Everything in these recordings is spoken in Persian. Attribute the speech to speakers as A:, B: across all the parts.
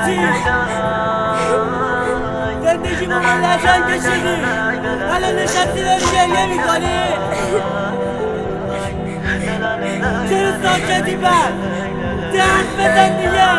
A: لعنتی زندگی ما لجن کشیدی الان نشستی داری گریه میکنی چرا ساکتی بر دهن بزن دیگه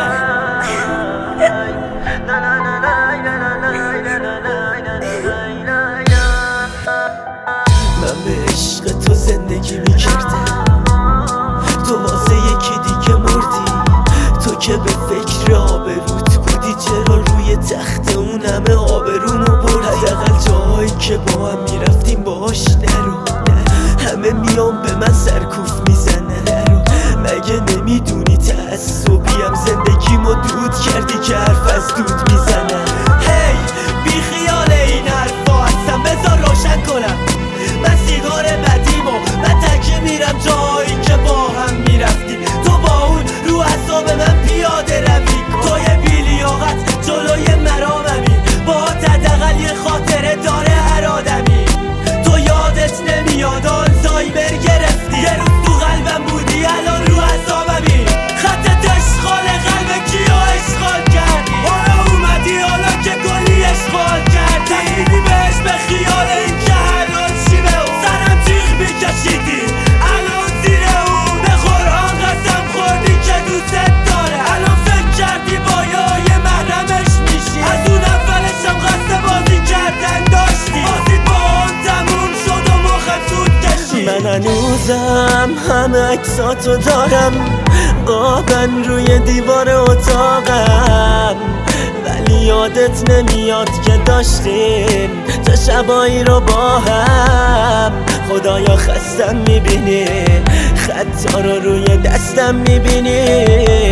B: من به عشق تو زندگی میکردم تو واسه یکی دیگه مردی تو که به فکر آبروت بودی چرا روی تخت اون همه آبرومو بردی حداقل جاهایی که با هم میرفتیم باهاش نرو همه میان به من سرکوف میزنه نرو مگه نمیدونی تعصبیم زندگیمو دود کردی که حرف از دود میزنه هی بی خیال این حرفا هستم بذار روشن کنم من سیگار بدیمو من تکه میرم جایی که با هم میرفتیم تو با اون رو اعصاب من پیاده روی توی بیلیاقت جلوی مراممی با حداقل یه خاطره داره هر آدمی تو یادت نمیاد آلزایمر گرفتی یه روز تو قلبم بودی الان رو اعصابمی خطت اشغال قلب کیا اشغال کردی حالا اومدی حالا که کلی اشغال کردی تکیدی بهش به خیال این که حلال شیبه و سرم تیغ میکشیدی الان زیر اون به قرآن قسم خوردی که دوست داره الان فکر کردی با یه محرمش میشی از اون اولشم قصد بازی کردن داشتی بازی با اون تموم شد و مخت زود کشی من هنوزم همه عکساتو دارم قابن روی دیوار اتاقم ولی یادت نمیاد که داشتیم تا شبایی رو با هم خدایا خستم میبینی خطا رو روی دستم میبینی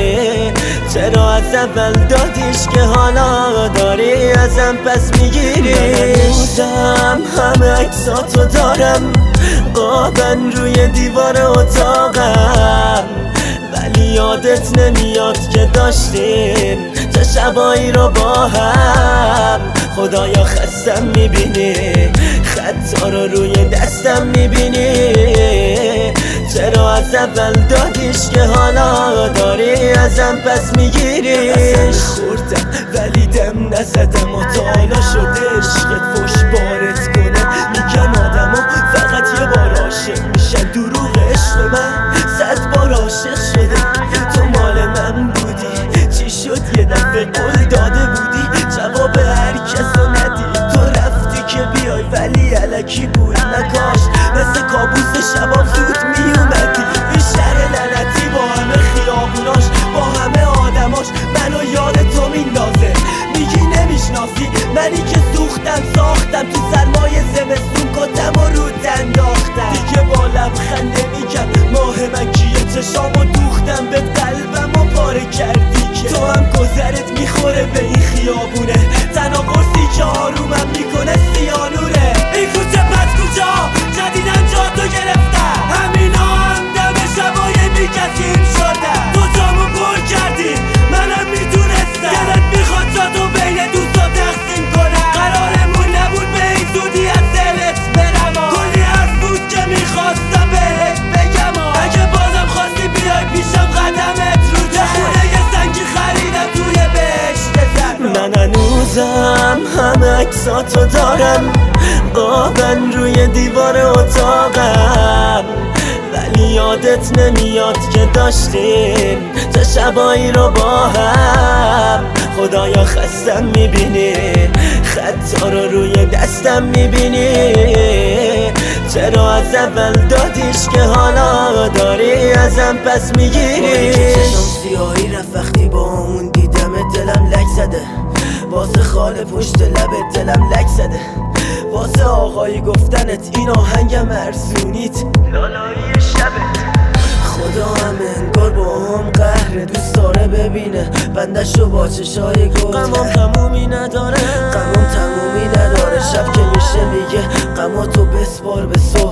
B: چرا از اول دادیش که حالا داری ازم پس میگیری هنوزم همه عکساتو دارم قابن روی دیوار اتاقم ولی یادت نمیاد که داشتیم تا شبایی رو با هم خدایا خستم میبینی خطا رو روی دستم میبینی چرا از اول دادیش که حالا داری ازم پس میگیریش خوردم ولی دم نزدم و تا حالا شده عشقت فوش بارت کنه میگن آدما فقط یه بار عاشق میشن دروغ عشق من 100 بار عاشق شده تو مال من بودی چی شد یه دفعه قول داده بودی جواب هر کسو ندی تو رفتی که بیای ولی الکی بود نکاش مثل کابوس شبام زود میومدی این شهر لعنتی با همه خیابوناش با همه آدماش منو یاد تو میندازه میگی نمیشناسی منی که سوختم ساختم تو سرمایه زمستون کتم و رود انداختم دیگه با لبخنده میگم ماه من کیه چشامو دوختم به قلبم و پاره کردی که تو هم گذرت میخوره به این خیابونه تنها قرصی که آرومم میکنه سیانوره این کوچه پس کوچه ها جدیدن جا تو گرفتن همینا هم دم شبای بیکسیم شدن تو جامو پر کردی منم میدونستم دلت میخواد جا تو بین دوستا تقسیم کنم قرارمون نبود به این زودی از دلت برم کلی حرف بود که میخواستم بهت بگم اگه بازم خواستی بیای پیشم قدمت رو جا خونه یه سنگی خریدم توی بهشت زهرا من هنوزم همه عکساتو دارم قابن روی دیوار اتاقم ولی یادت نمیاد که داشتیم تا شبایی رو با هم خدایا خستم میبینی خطا رو روی دستم میبینی چرا از اول دادیش که حالا داری ازم پس میگیری چشم سیاهی رفت وقتی با اون دیدم دلم لک زده واسه خال پشت لبت دلم لک زده واسه آقایی گفتنت این آهنگم ارزونیت لالایی شبت خدا هم انگار با هم قهر دوست داره ببینه بندشو با چشای گل غمام تمومی نداره غمام تمومی نداره شب که میشه میگه غماتو بسپار به